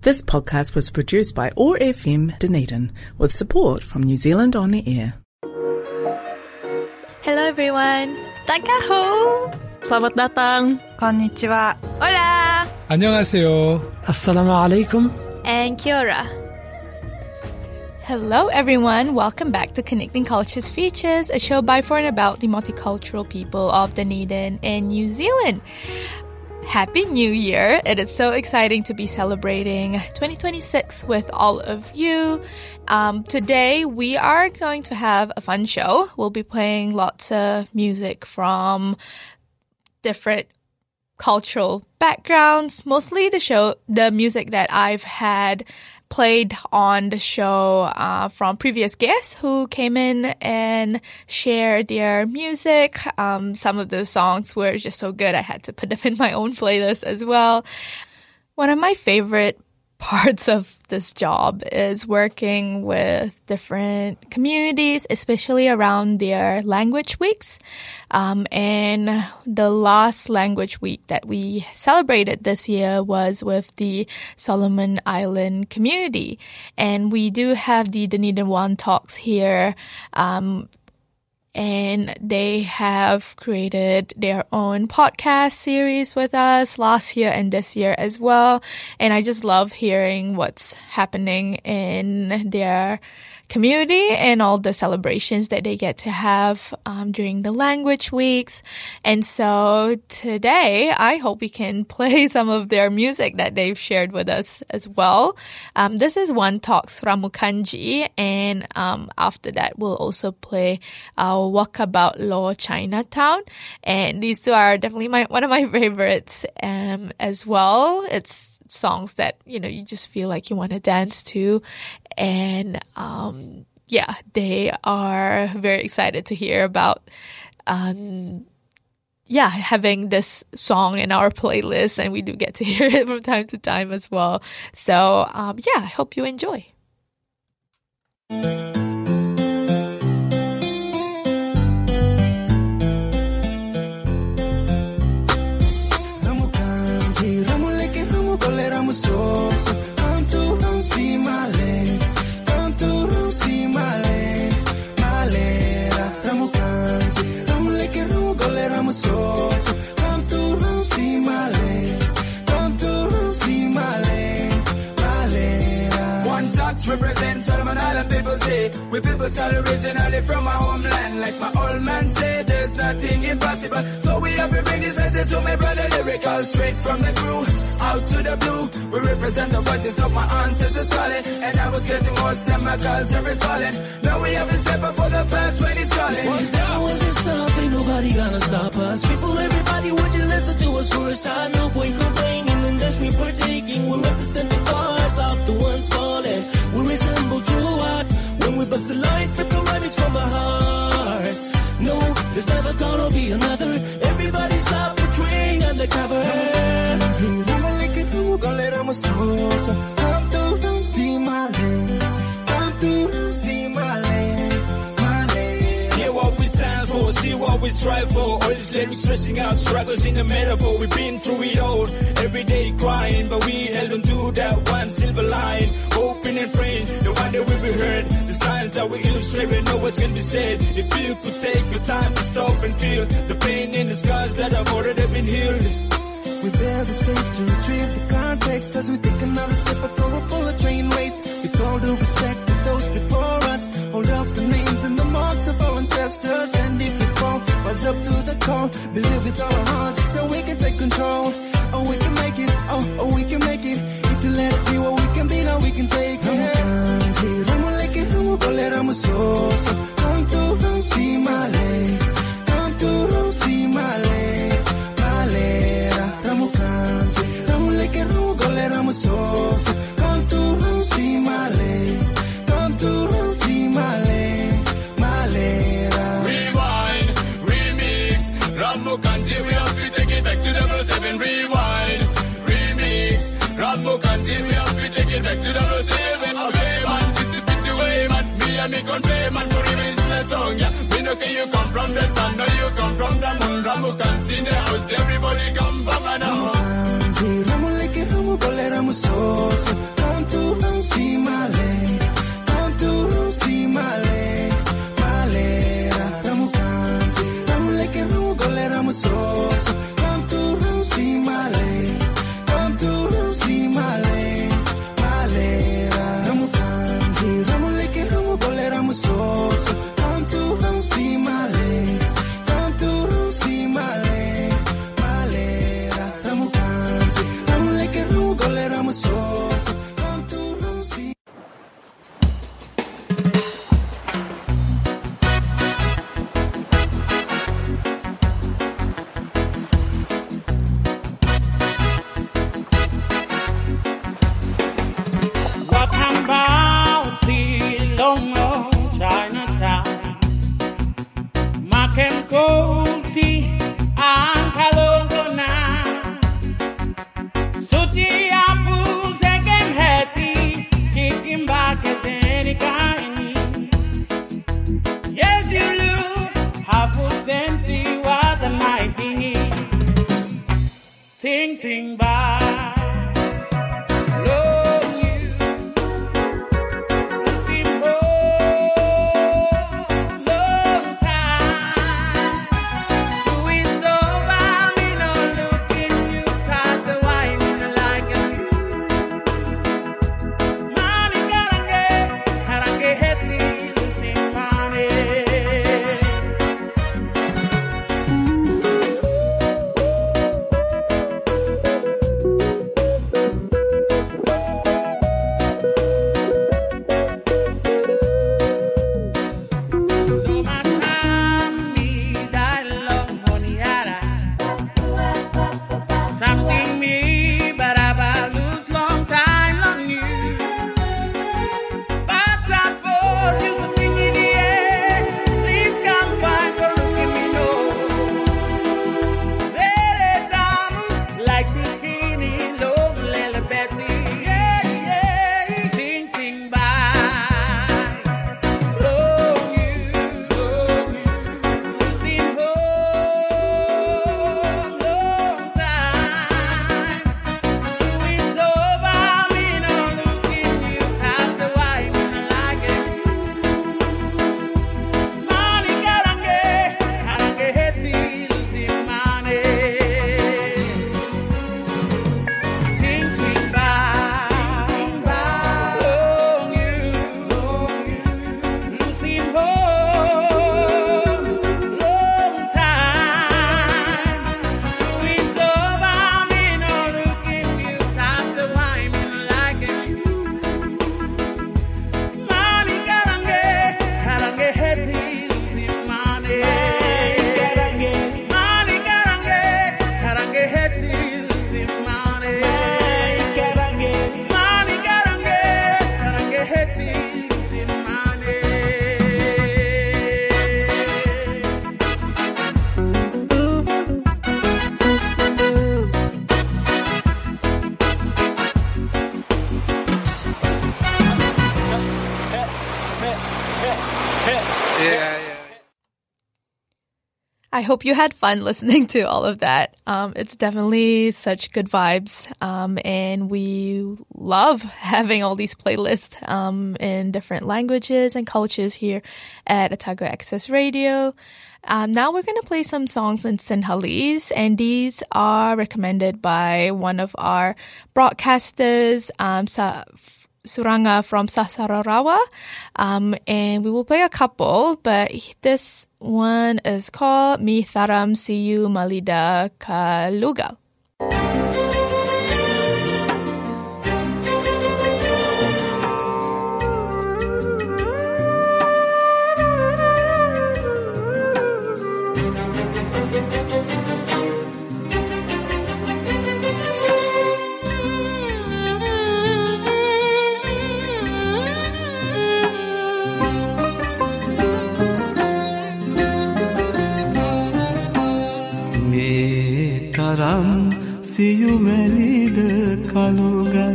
This podcast was produced by OAR FM Dunedin with support from New Zealand On Air. Hello everyone. Takaho. Selamat datang. Konnichiwa. Hola. 안녕하세요. Assalamu alaikum. And kia ora. Hello everyone. Welcome back to Connecting Cultures Features, a show by, for and about the multicultural people of Dunedin and New Zealand. Happy New Year! It is so exciting to be celebrating 2026 with all of you. Today we are going to have a fun show. We'll be playing lots of music from different cultural backgrounds. Mostly the music that I've had played on the show from previous guests who came in and shared their music. Some of the songs were just so good I had to put them in my own playlist as well. One of my favorite parts of this job is working with different communities, especially around their language weeks. And the last language week that we celebrated this year was with the Solomon Island community. And we do have the Dunedin One Talks here, and they have created their own podcast series with us last year and this year as well. And I just love hearing what's happening in their community and all the celebrations that they get to have during the language weeks. And so today, I hope we can play some of their music that they've shared with us as well. This is One Talks Ramukanji, and after that, we'll also play Walkabout Law Chinatown. And these two are definitely one of my favorites as well. It's songs that, you just feel like you want to dance to. And they are very excited to hear about having this song in our playlist, and we do get to hear it from time to time as well. So I hope you enjoy. Represent Solomon Island people say we people start originally from our homeland. Like my old man said, there's nothing impossible. So we have to bring this message to my brother lyrical, straight from the crew out to the blue. We represent the voices of my ancestors calling, and I was getting more and my culture is falling. Now we have a step up for the past 20 calling. Once down with this stuff, ain't nobody gonna stop us. People, everybody, would you listen to us for a start? No point complaining, and that's we partaking. We represent the cause of the ones falling. We resemble true art when we bust the line, flip the rabbits from our heart. No, there's never gonna be another. Everybody stop portraying undercover. What we stand for, see what we strive for. All these lyrics stressing out struggles in the metaphor. We've been through it all, every day crying, but we held on to that one silver line, hoping and praying the one that will be heard. The signs that we illustrate, we know what's gonna be said. If you could take your time to stop and feel the pain in the scars that have already been healed. We bear the stakes to retrieve the context as we take another step up for a bullet train race. With all due respect to those before us, hold up the names and the marks of our ancestors. And if we fall, rise up to the call. Believe with all our hearts so we can take control. Oh, we can make it. Oh, we can make it. If you let us be what we can be, now we can take it. Come to see my lane. Come to see my lane. Come to see my lane. Come to see my lane. Rewind, remix, Rambo Kanji, we have to take it back to 007. Rewind, remix, Rambo Kanji, we have to take it back to 007. Okay, man, this is pretty way, man. Me and me convey, man, for remains in the song, yeah. We know you come from the sun, no, you come from the moon. Rambo Kanji in the house, everybody come from the moon. Ramu leke ramu gole ramu so. ting by. I hope you had fun listening to all of that. It's definitely such good vibes. And we love having all these playlists in different languages and cultures here at Otago Access Radio. Now we're going to play some songs in Sinhalese, and these are recommended by one of our broadcasters, Suranga from Sasarawa. And we will play a couple, but this one is called Mi Tharam Siyu Malida Kalugal. සියු මැලිද කළුගල්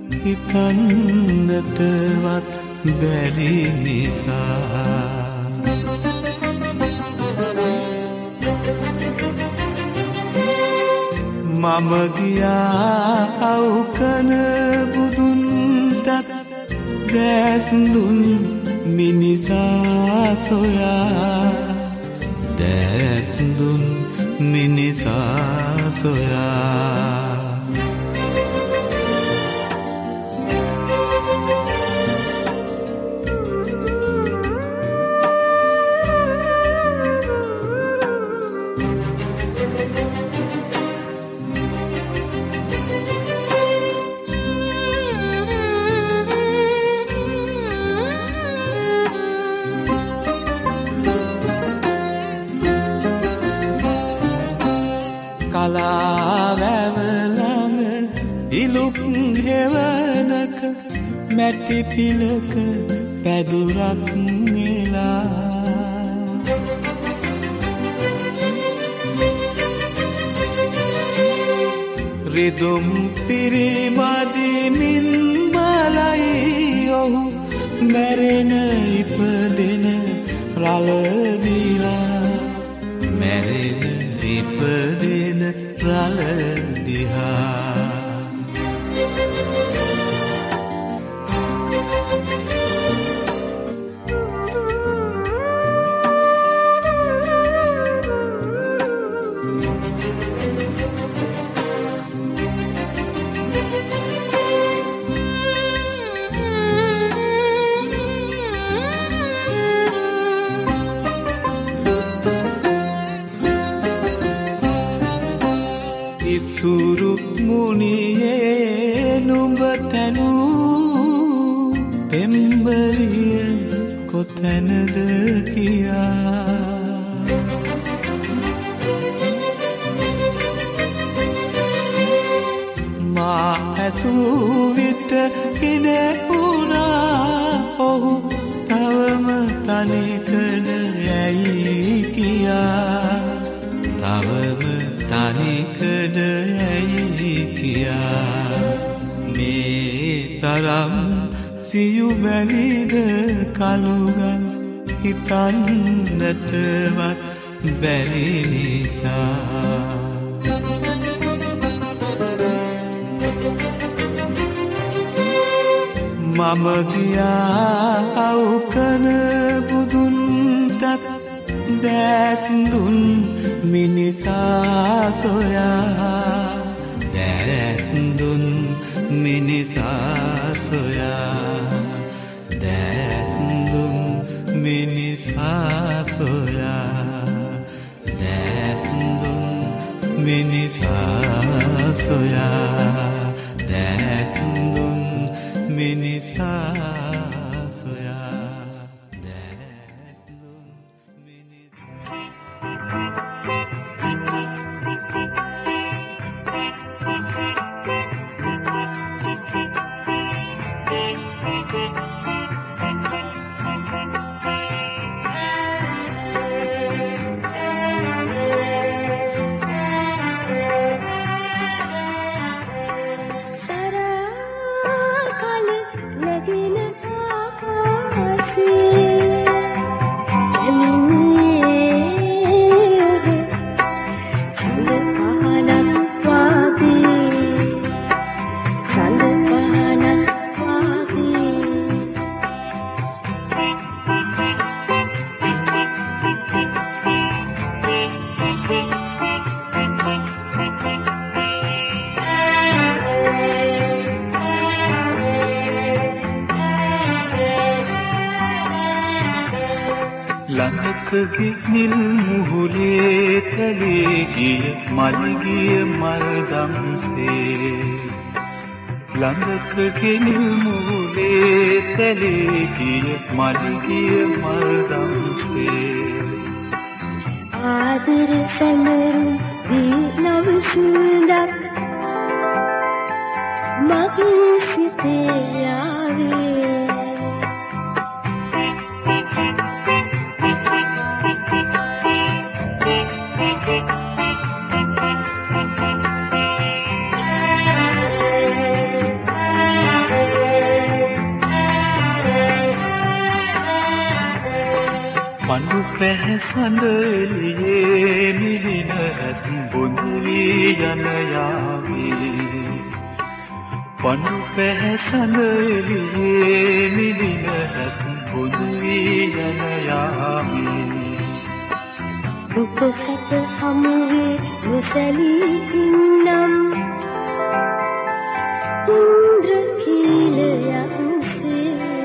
හිතන්නටවත් බැරි නිසා මම ගියා අවුකන බුදුන්ටත් දැස් දුන් මිනිසා සොයා දැස් දුන් මිනිසා සොයා කලාවැවලඟ ඉලුක් හෙවනක මැටි පිලක පැදුරක් නෙලා රිදුම් පිරිමදිමින් බලයි ඔහු මැරෙන ඉපදෙන රළදිලා මැරෙන ඉපදෙන රළදිහා මුනියේ නුඹ තැනූ පෙම්බරිය කොතැනද කියා මා ඇසූ විට හිනෙවුණා ඔහු තවම තනිකඩ ඇයි කියා තවම තනිකඩ ඇයි කියා මේ තරම් සියු බැලිද කළුගල් හිතන්නටවත් බැරි නිසා මම ගියා අවුකන බුදුන්ටත් දැස් දුන් මිනිසා සොයා දැස් දුන් මිනිසා සොයා දැස් දුන් මිනිසා සොයා දැස් දුන් මිනිසා සොයා දැස් දුන් මිනිසා සොයා දැස් දුන් ලඟකගේ නිල් මුහුලේ තැලේ ගිය මල්ගිය මල්දම්සේ ළඟකගේ නිල් මුහුලේ තැලේ ගිය මල්ගිය මල්දම්සේ ආදර සැමරු වී නව සුන්දර මගේ සිතේ යාවේ පඳු පැහැසඳ එළියේ මිලින රැස් බොඳු වී යන යාවේ පඳු පැහැසඳ එළියේ මිලින රැස් බොඳු වී යන යාවේ රූප සැප හමුවේ මුසලී ඉන්නම් ඉන්ද්‍රකීලයන්සේ.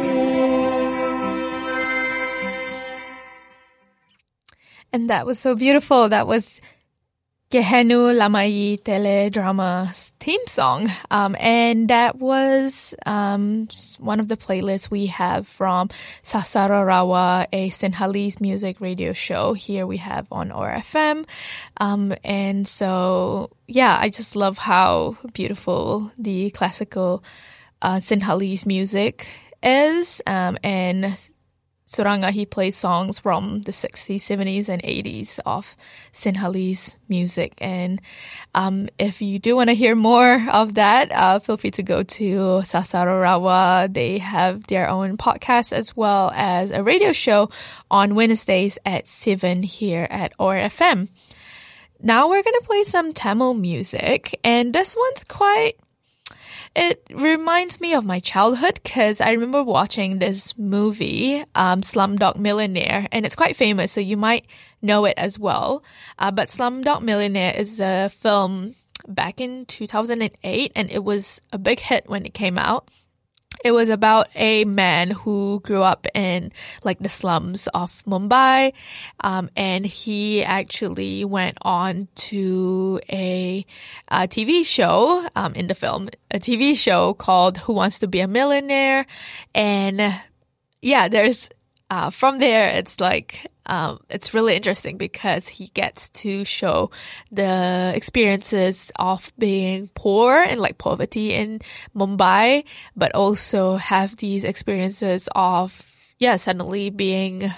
And that was so beautiful. That was Gehenu Lamai teledrama's theme song. And that was one of the playlists we have from Sasara Rawa, a Sinhalese music radio show here we have on OAR FM. And so, yeah, I just love how beautiful the classical Sinhalese music is. And Suranga, he plays songs from the 60s, 70s, and 80s of Sinhalese music. And if you do want to hear more of that, feel free to go to Sasara Rawa. They have their own podcast as well as a radio show on Wednesdays at 7 here at OAR FM. Now we're going to play some Tamil music. And this one's it reminds me of my childhood because I remember watching this movie, Slumdog Millionaire, and it's quite famous, so you might know it as well. But Slumdog Millionaire is a film back in 2008, and it was a big hit when it came out. It was about a man who grew up in like the slums of Mumbai, and he actually went on to a TV show in the film, a TV show called Who Wants to Be a Millionaire, and yeah, there's from there it's like it's really interesting because he gets to show the experiences of being poor and like poverty in Mumbai, but also have these experiences of, suddenly being,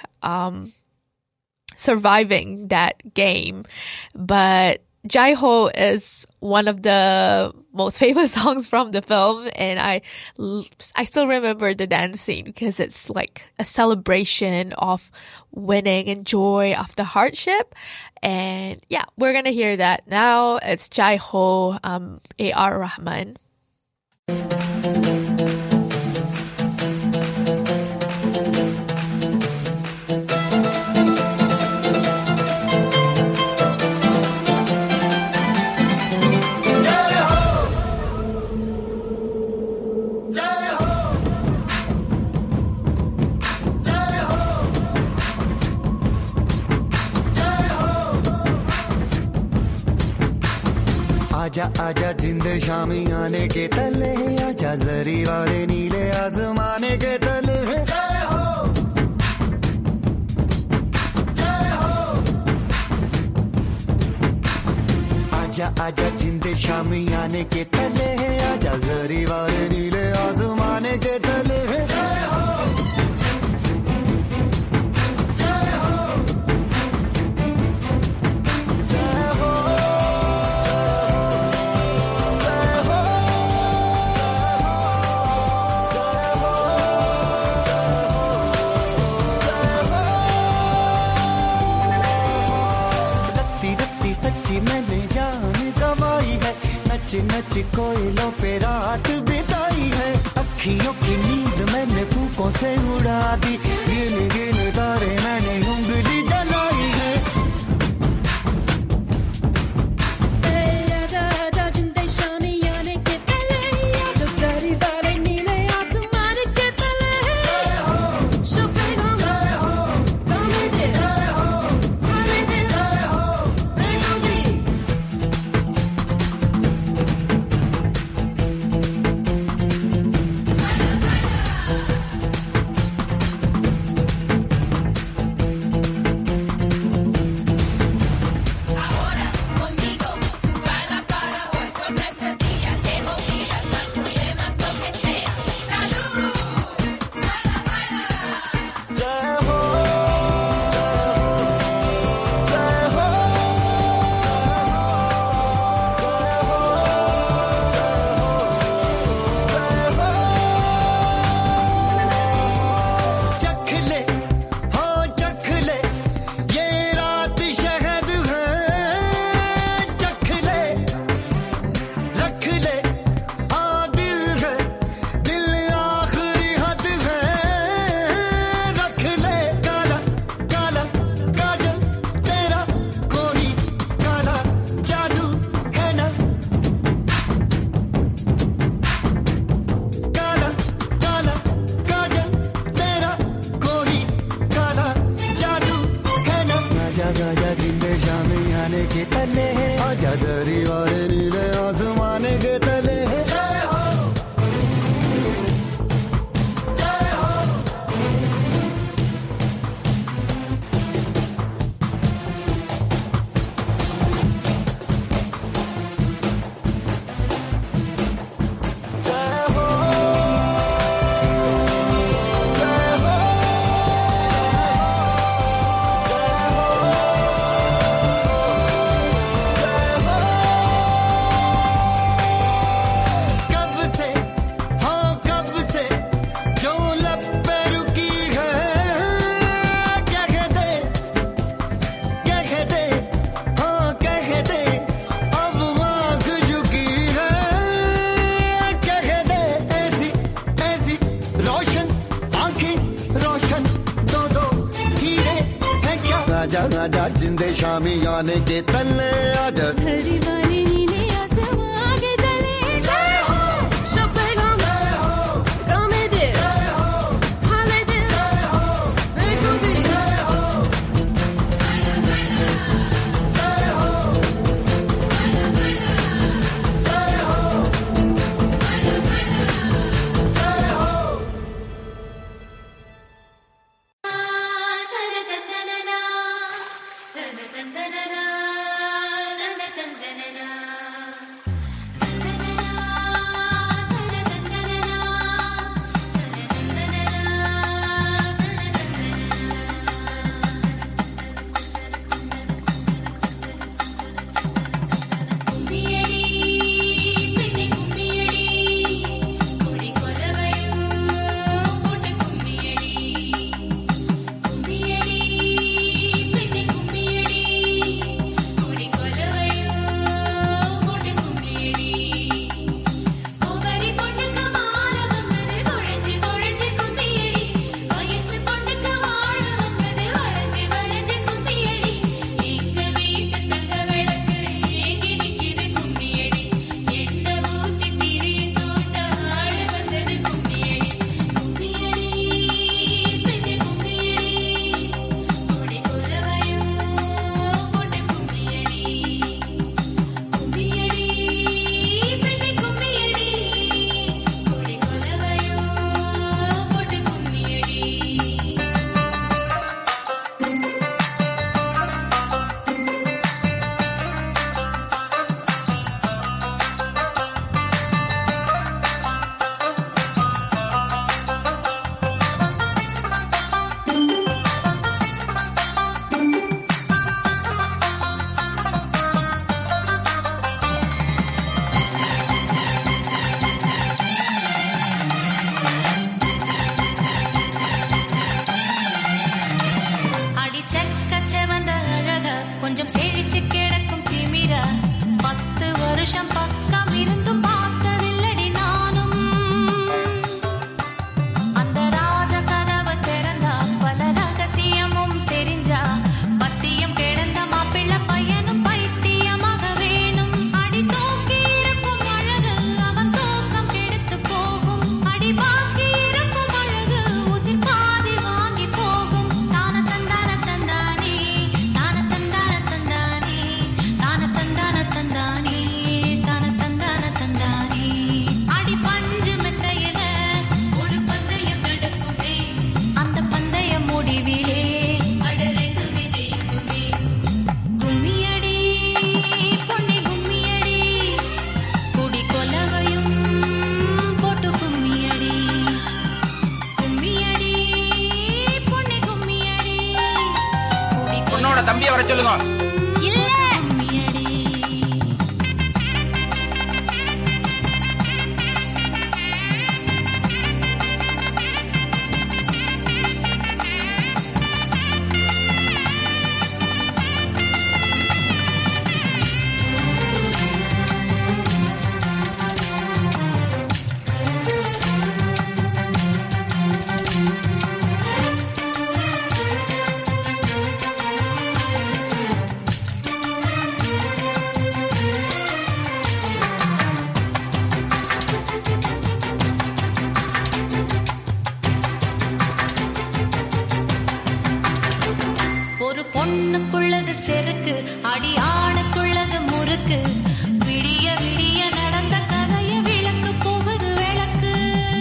surviving that game. But Jai Ho is one of the most famous songs from the film, and I still remember the dance scene because it's like a celebration of winning and joy after hardship. And yeah, we're gonna hear that now. It's Jai Ho, A.R. Rahman. आजा आजा जिंद शामी आने के तले है, आजा जरी वाले नीले आसमाने के तले है। जय हो जय हो, आजा आजा जिंद शामी आने के तले है, आजा जरी वाले नीले आसमाने के तले है। जय हो नच कोयलों पे रात बिताई है, अखियों की नींद मैंने फूकों से उड़ा दी, गिन गिन तारे मैंने उंगली जलाई है। आजा जिंदे शामी आने के तले, आजा झरी वाले नीले आसमां के तले। जय हो शोपेगा, जय हो कमे தம்பியை வர சொல்லுங்க. பொண்ணுக்குள்ளது செருக்கு, அடி ஆணுக்குள்ளது முறுக்கு. விடிய விடிய நடந்த கதைய விளக்கு போகுது விளக்கு.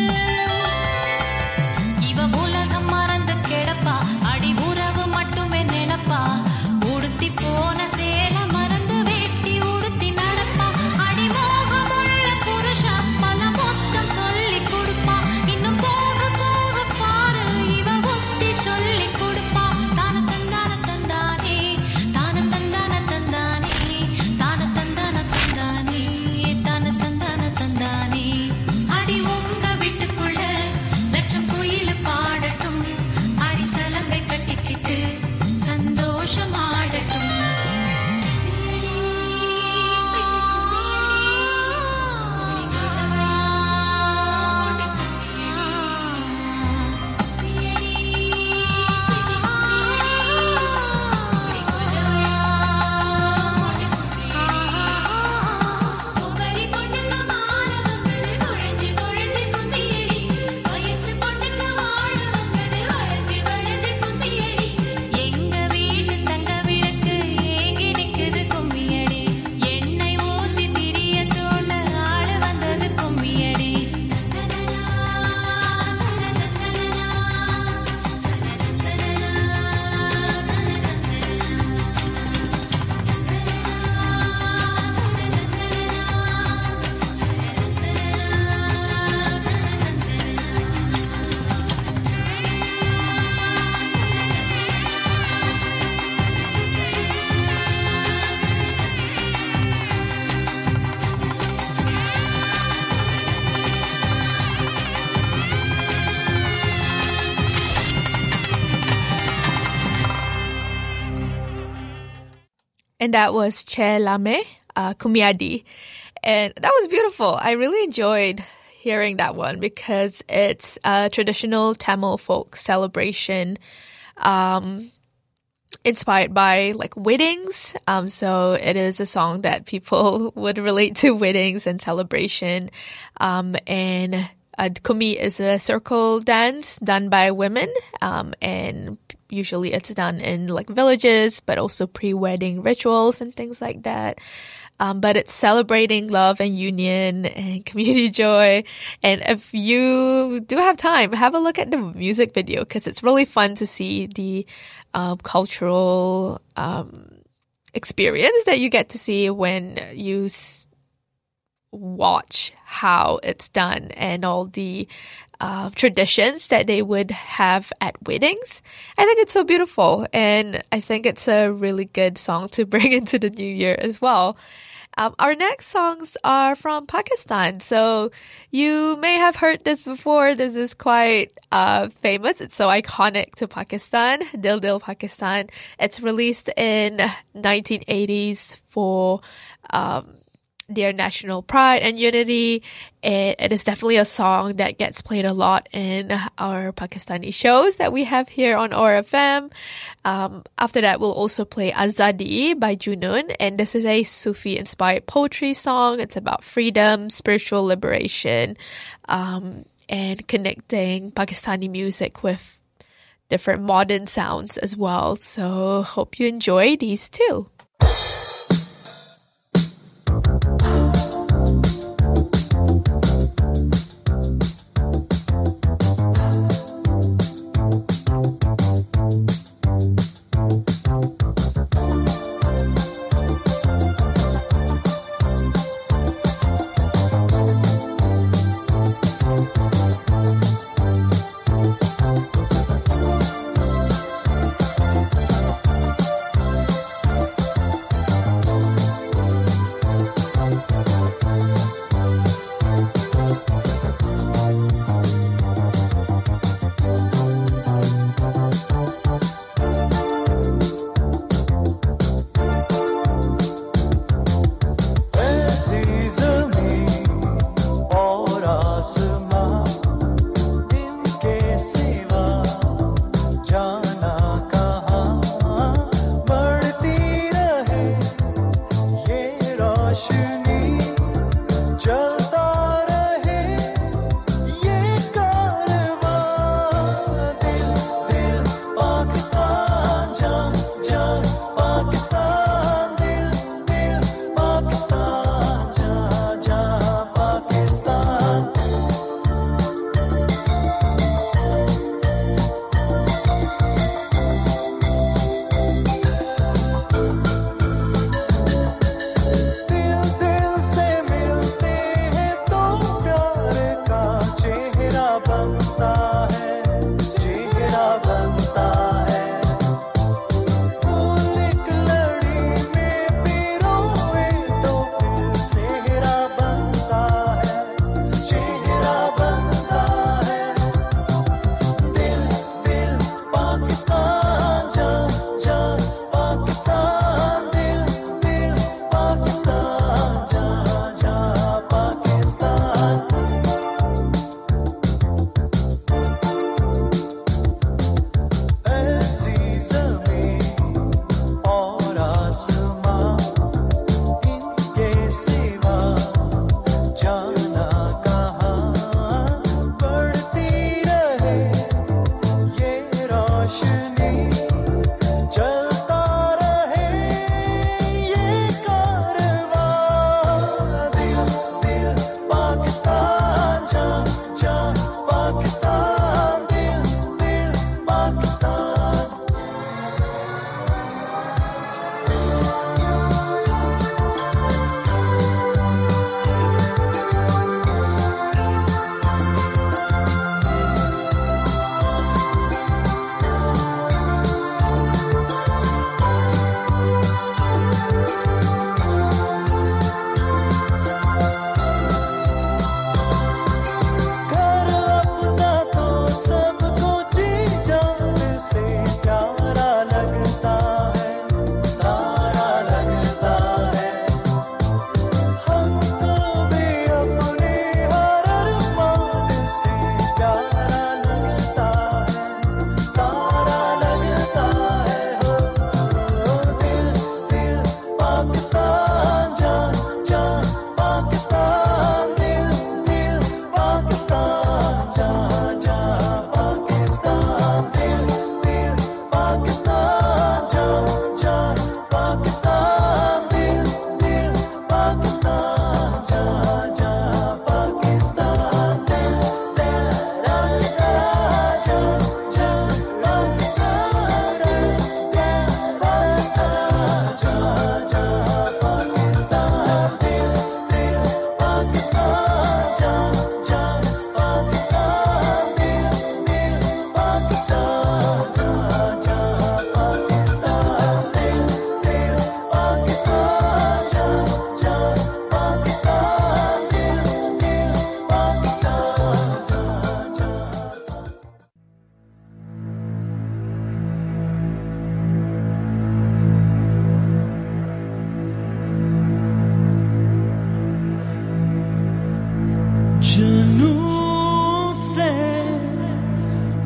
இவ உலகம் மறந்து கிடப்பா, அடி உறவு மட்டுமே நினைப்பா. உடுத்தி போன சேல மறந்து வேட்டி உடுத்தி நடப்பா. அடி மோகமுள்ள புருஷா பல மொத்தம் சொல்லி கொடுப்பா. இன்னும் போக போக பாரு இவ புத்தி சொல்லி கொடுப்பா. தான தந்தான தந்தானே, தான தந்தான தந்தானே, தான தந்தான தந்தானே, தான தந்தான தந்தானே. அடி உங்க வீட்டுக்குள்ள லட்சம் குயில் பாடட்டும், அடி சலங்கை கட்டிக்கிட்டு சந்தோஷம் ஆடட்டும். எங்க வீட்டு தங்க விளக்கு ஏங்கி நிக்குது கும்மியடி. எண்ணெய் ஊத்தி திரிய தோண ஆளு வந்தது கும்மியடி. And that was Che Lame, Kumiadi. And that was beautiful. I really enjoyed hearing that one because it's a traditional Tamil folk celebration inspired by like weddings. So it is a song that people would relate to weddings and celebration. And Kumi is a circle dance done by women. And usually it's done in like villages, but also pre-wedding rituals and things like that. But it's celebrating love and union and community joy. And if you do have time, have a look at the music video because it's really fun to see the cultural experience that you get to see when you watch how it's done and all the traditions that they would have at weddings. I think it's so beautiful, and I think it's a really good song to bring into the new year as well. Our next songs are from Pakistan. So you may have heard this before. This is quite famous. It's so iconic to Pakistan, Dil Dil Pakistan. It's released in 1980s for their national pride and unity. It is definitely a song that gets played a lot in our Pakistani shows that we have here on ORFM. After that, we'll also play Azadi by Junoon. And this is a Sufi-inspired poetry song. It's about freedom, spiritual liberation, and connecting Pakistani music with different modern sounds as well. So hope you enjoy these too.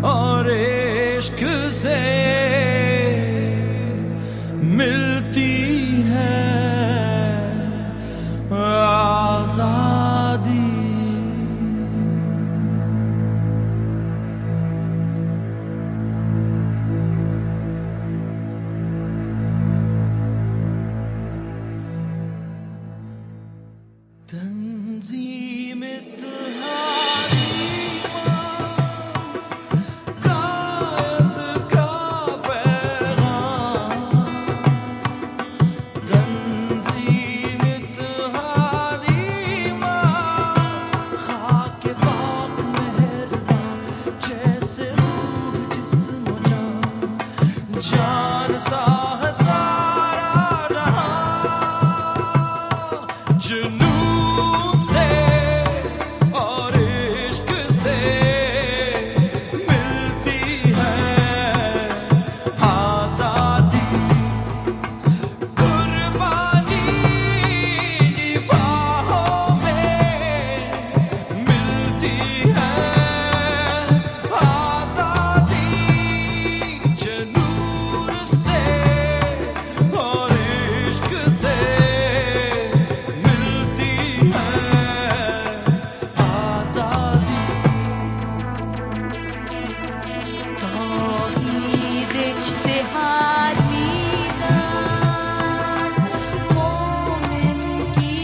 और इश्क से मिलती है आजादी तंजीम जानता है सारा जहां जुनून से और इश्क से मिलती है आजादी कुर्बानी की बाहों में मिलती है आजादी जुनून से और इश्क से मिलती है आजादी तौहीद इज्तिहाद मीज़ान मोमिन की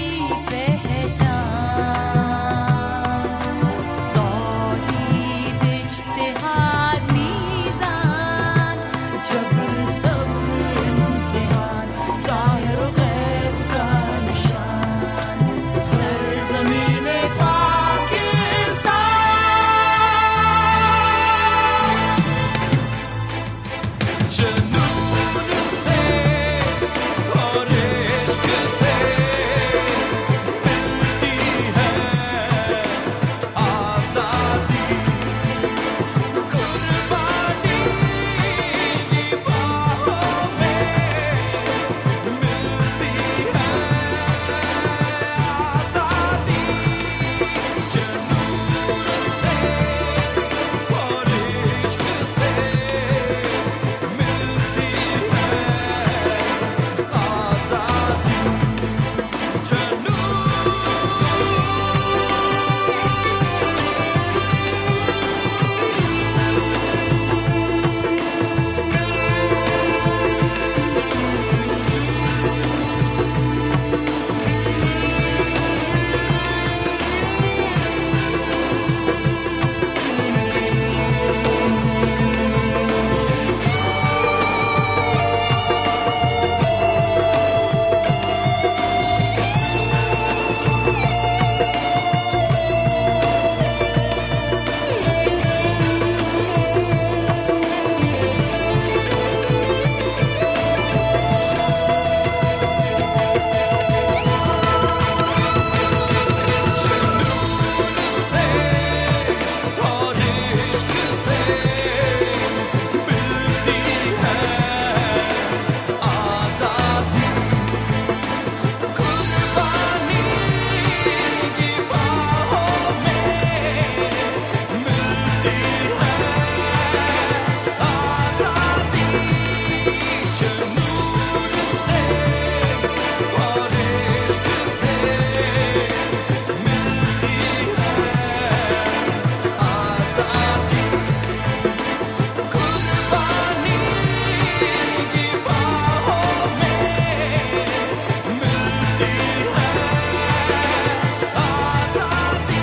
पहचान तौहीद इज्तिहाद मीज़ान जबर सब्र इम्तिहान ज़ाहिर व गैब का निशान सरज़मीन जुनून से और इश्क से मिलती है आजादी कुर्बानी की बाहों में मिलती है आजादी जुनून से और इश्क से मिलती है आजादी जुनून से और इश्क से मिलती है आजादी कुर्बानी की बाहों में मिलती है आजादी जुनून से और इश्क से मिलती है आजादी कुर्बानी की बाहों में मिलती है आजादी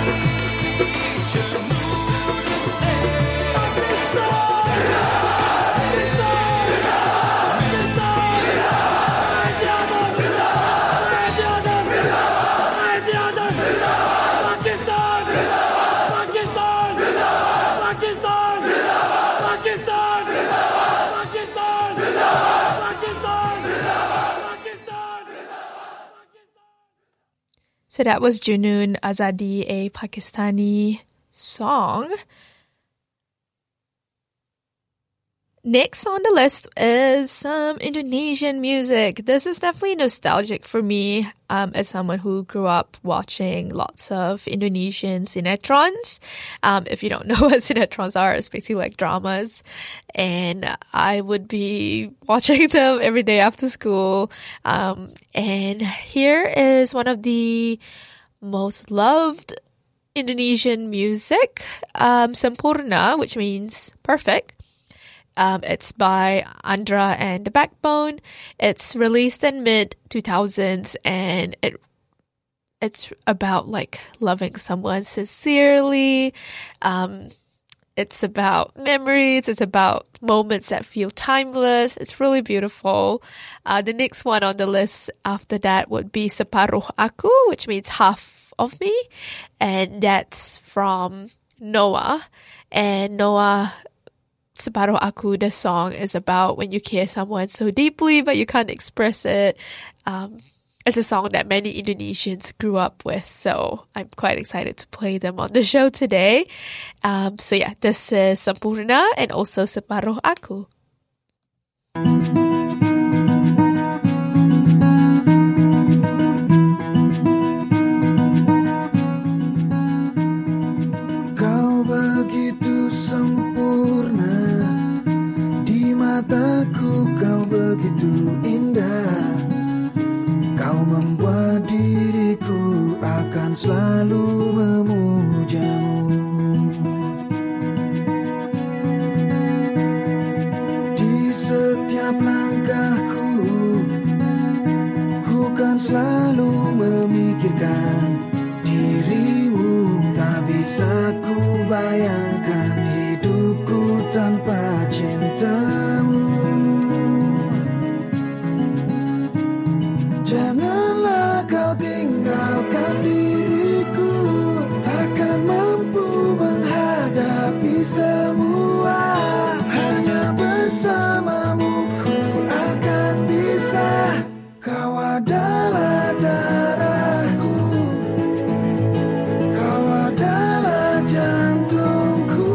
So that was Junoon Azadi, a Pakistani song. Next on the list is some Indonesian music. This is definitely nostalgic for me as someone who grew up watching lots of Indonesian sinetrons. If you don't know what sinetrons are, it's basically like dramas. And I would be watching them every day after school. And here is one of the most loved Indonesian music, Sempurna, which means perfect. It's by Andra and The Backbone. It's released in mid-2000s, and it's about like loving someone sincerely. It's about memories. It's about moments that feel timeless. It's really beautiful. The next one on the list after that would be Separuh Aku, which means half of me, and that's from Noah. And Noah, Separuh Aku, the song is about when you care someone so deeply but you can't express it. It's a song that many Indonesians grew up with, so I'm quite excited to play them on the show today. So yeah, this is Sempurna and also Separuh Aku. Kau begitu sempurna, di mataku kau begitu indah. Kau membuat diriku akan selalu memujamu. Di setiap langkahku, ku kan selalu memikirkan dirimu. Tak bisa ku bayangkan hidupku tanpa cintamu. Janganlah kau tinggalkan diriku, takkan mampu menghadapi semua. Hanya bersamamu ku akan bisa. Kau adalah darahku, kau adalah jantungku,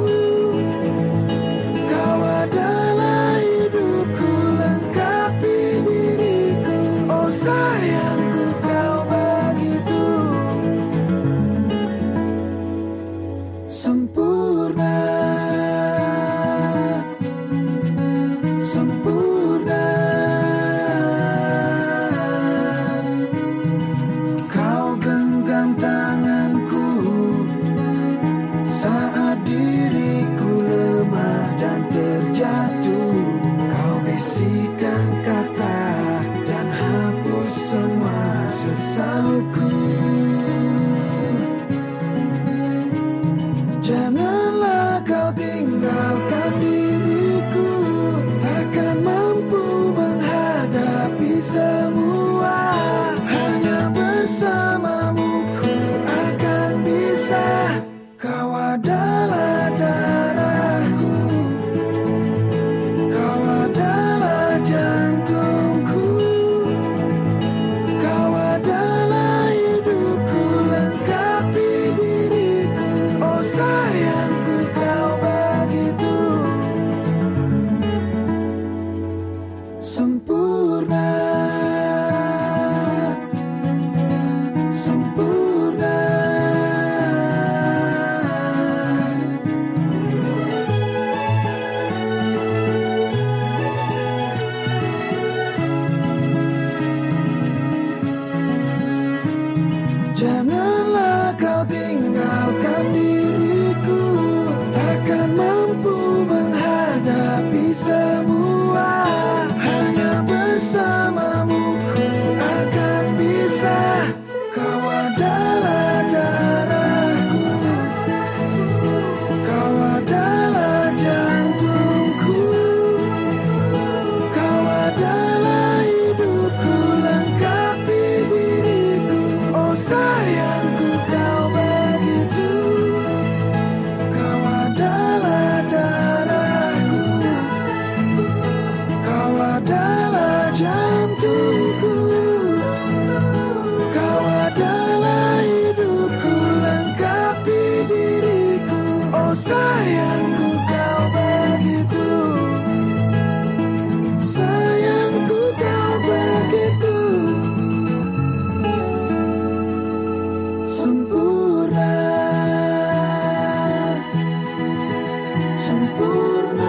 kau adalah hidupku, lengkapi diriku. Oh sayangku, kau begitu sempurna. sempurna.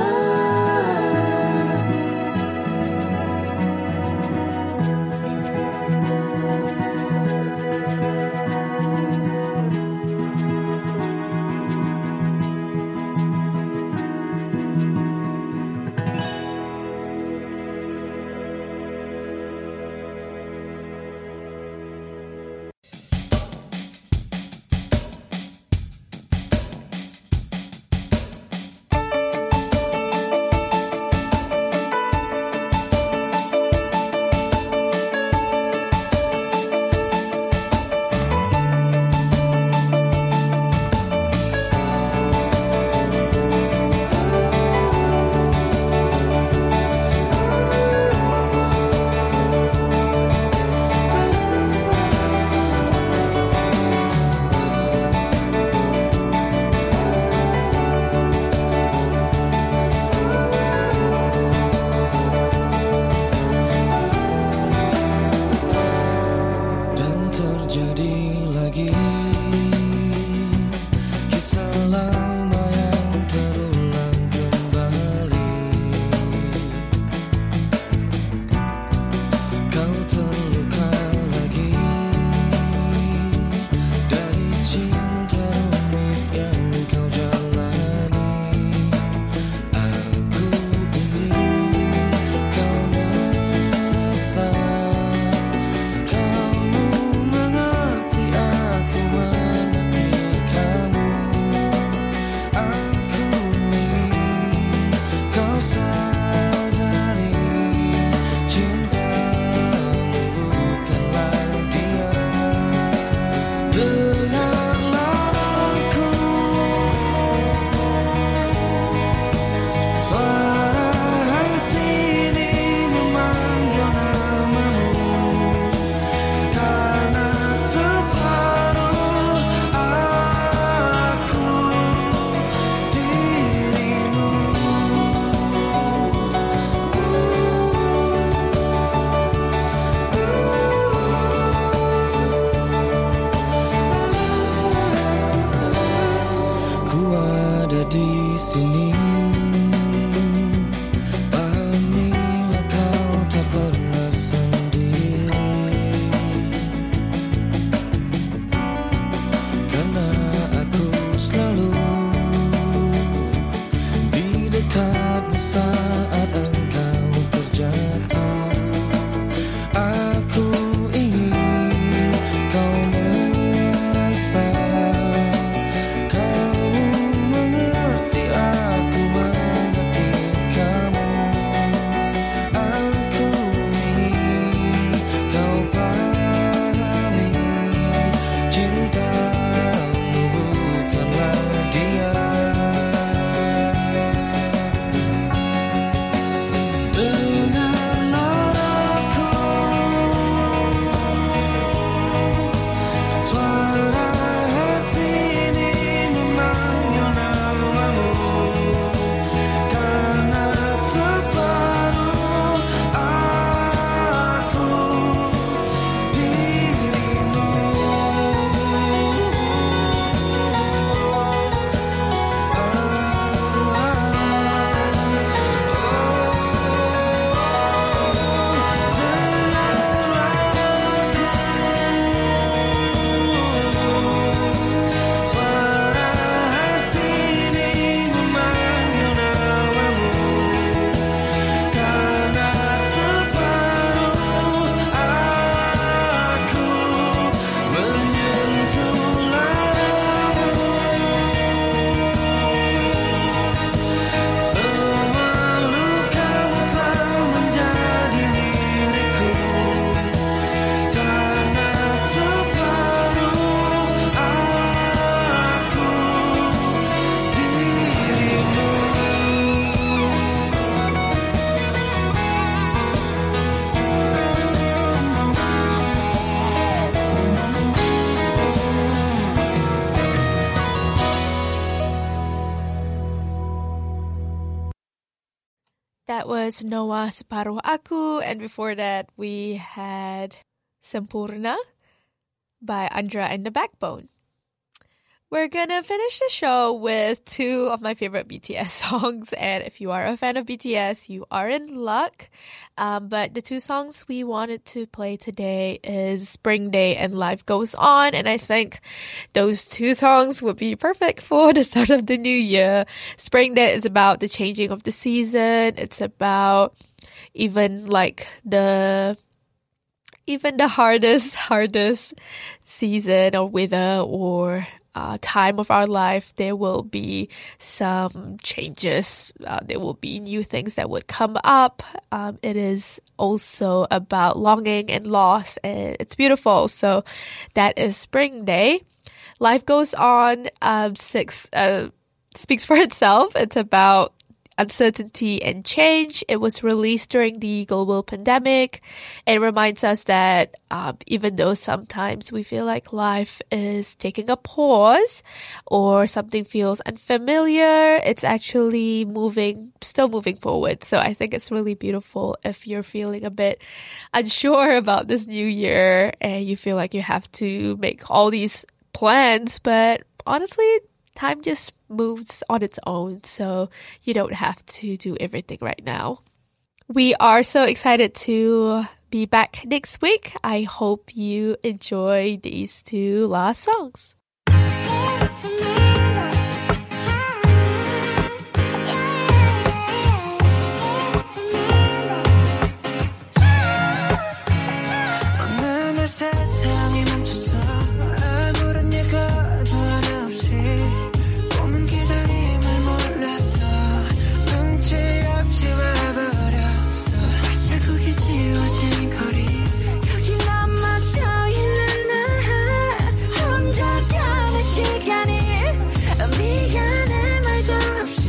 That was Noah Separuh Aku, and before that we had Sempurna by Andra and the Backbone. We're gonna finish the show with two of my favorite BTS songs, and if you are a fan of BTS, you are in luck. But the two songs we wanted to play today is Spring Day and Life Goes On, and I think those two songs would be perfect for the start of the new year. Spring Day is about the changing of the season. It's about even the hardest season or weather or time of our life, there will be some changes. There will be new things that would come up. It is also about longing and loss, and it's beautiful. So that is Spring Day. Life Goes On speaks for itself. It's about uncertainty and change. It was released during the global pandemic. It reminds us that even though sometimes we feel like life is taking a pause or something feels unfamiliar, it's actually still moving forward. So I think it's really beautiful if you're feeling a bit unsure about this new year and you feel like you have to make all these plans, but honestly, time just moves on its own, so you don't have to do everything right now. We are so excited to be back next week. I hope you enjoy these two last songs. 세상이 멈춰서 아무런 예고도 없이 봄은 기다림을 몰라서 눈치 없이 와버렸어. 자국이 지워진 거리 여기 넘어져 있는 나 혼자 가는 시간이 미안해 말도 없이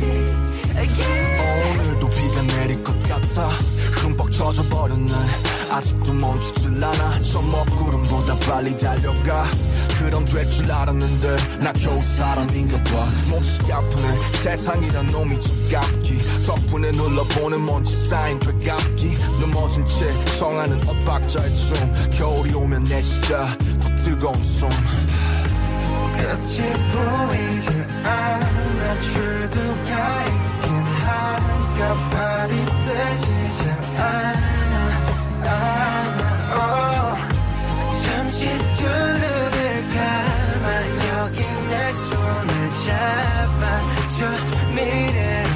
오늘도 비가 내릴 것 같아. 흠뻑 젖어버렸네. 아직도 멈추질 않아. 저 먹구름보다 빨리 달려가. 그럼 될 줄 알았는데 나 겨우 사람인가 봐. 몹시 아프네. 세상이란 놈이 지갑기. 덕분에 눌러보는 먼지 쌓인 되감기. 넘어진 채 청하는 엇박자의 춤. 겨울이 오면 내 진짜 더 뜨거운 숨. 끝이 보이지 않아. 출구가 있긴 한가. 발이 뜨지 않아. 잠시 두 눈을 감아 여기 내 손을 잡아 저 미래로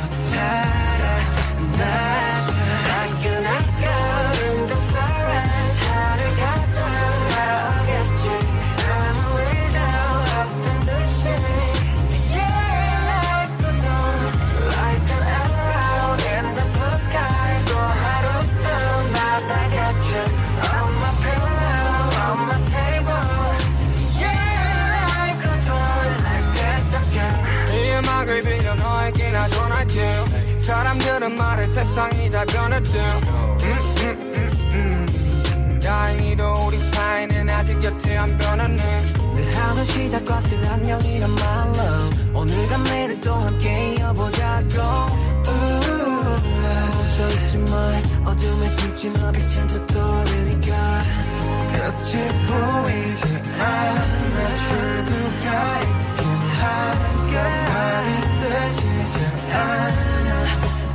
달아나자. I in the forest 하루가 돌아오겠지. 아무 일도 없던 듯이 Yeah, life goes on like an arrow in the blue sky. 또 하루도 만나겠지. On my pillow, on my table. Yeah, life goes on like this again. 이 음악을 빌려 너에게나 전할게. 사람들은 말해 세상이 다 변했대. 다행히도 우리 사이는 아직 여태 안 변했네. 늘 하던 시작과 늘 안녕이란 말로 오늘과 내일도 함께 이어보자고. 멈춰있지 마. 어둠에 숨지 마. 빛은 더 떠오르니까. 끝이 보이지 않아. 출구가 있긴 한가. 발이 뜨지 않아.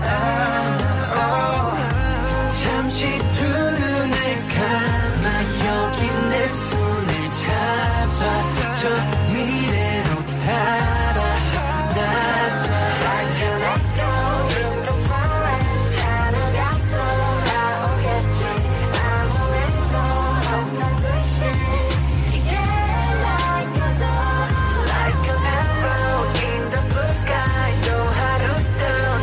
잠시 두 눈을 감아 여기 내 손을 잡아 저 미래로 달아나자. Like an echo in the forest 하루가 돌아오겠지. 아무 일도 없던 듯이 Yeah, life goes on like an arrow in the blue sky. 또 하루도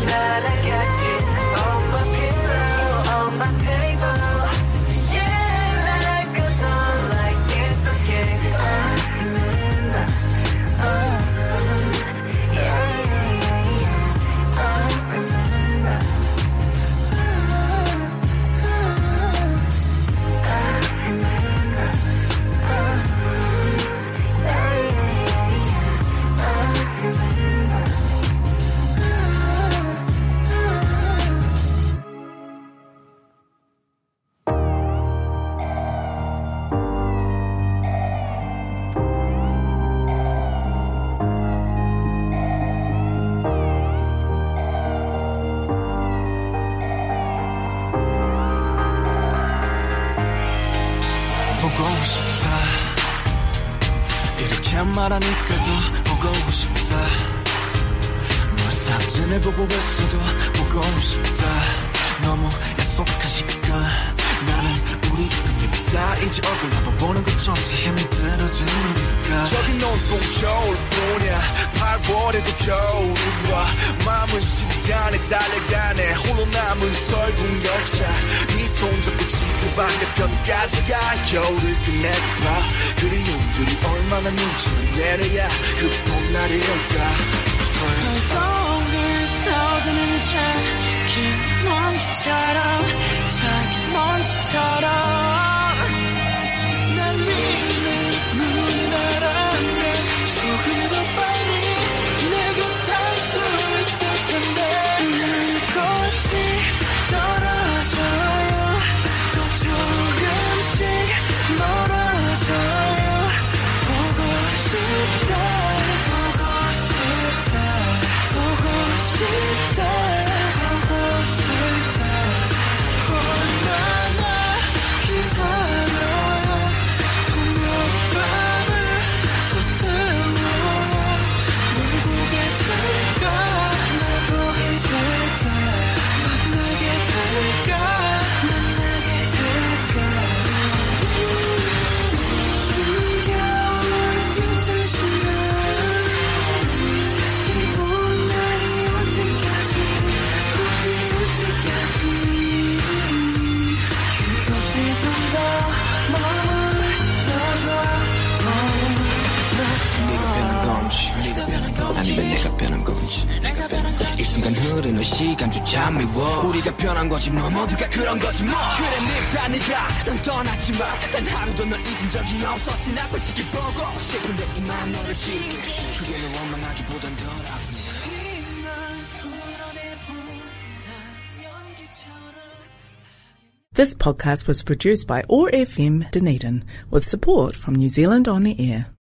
싶다 이렇게 말하니까 더 보고 싶다 널 사진을 보고 있어도 보고 싶다 너무 약속한 시간 나는 우리 겁니다 이제 얼굴 한번 보는 것조차 힘들어진 우리가 저기 온통 겨울뿐이야 8월에도 겨울이 와 마음은 시간에 달려가네 홀로 남은 설국 열차 네 손잡고 지구 반대편까지 가 겨울을 끝내봐 그리움들이 얼마나 눈치를 내려야 그 봄날이 올까 을 떠드는 작은 먼지처럼 작은 먼지처럼 날리는 눈이 알았네 조금 더 빨리 내 곁에 수 있을 텐데 난 꽃이 떨어져요 또 조금씩 멀어져요 보고 싶다 보고 싶다 보고 싶다 얼마나 기다려요 또 몇 밤을 더 세워요 널 보게 될까 날 보게 될까 만나게 될까 만나게 될까 숨겨온 뒤틀리시나 다시 봄 날이 올 때까지 봄이 올 때까지 그곳에 좀 더 네가 변한 건지 아니면 내가 변한 건지 이 순간 흐르는 시간조차 미워 우리가 변한 거지 뭐 모두가 그런 거지 뭐 그래 네가 난 떠났지만 단 하루도 널 잊은 적이 없었지 나 솔직히 보고 싶은데 이만 너를 지울게 그게 널 원망하기보단 덜 아프네 This podcast was produced by OAR FM Dunedin with support from New Zealand On Air.